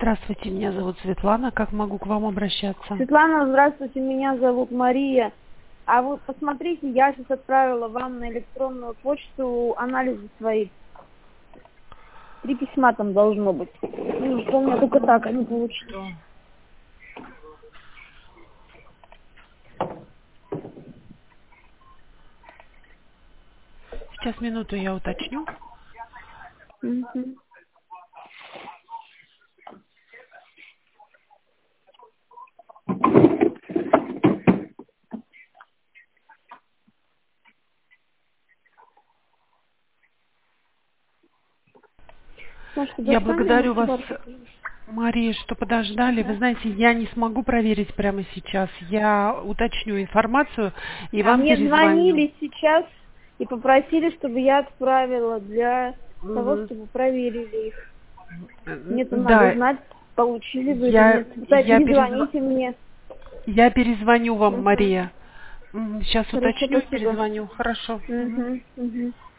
Здравствуйте, меня зовут Светлана. Как могу к вам обращаться? Светлана, здравствуйте, меня зовут Мария. А вы посмотрите, я сейчас отправила вам на электронную почту анализы свои. 3 письма там должно быть. Ну, что у меня только так они получились. Сейчас минуту я уточню. Мгм. Может, Я достанем, благодарю может, вас, бар- Мария, что подождали. Вы Да. знаете, я не смогу проверить прямо сейчас. Я уточню информацию и А вам мне перезвоню. звонили сейчас и попросили, чтобы я отправила для того, Мгм. чтобы проверили их. Мне-то надо Да, знать, получили вы или я, нет. Да, я, перезвоните мне. я перезвоню вам, Мгм. Мария. Сейчас Хорошо, уточню и спасибо. перезвоню. Хорошо. Мгм. Угу, угу.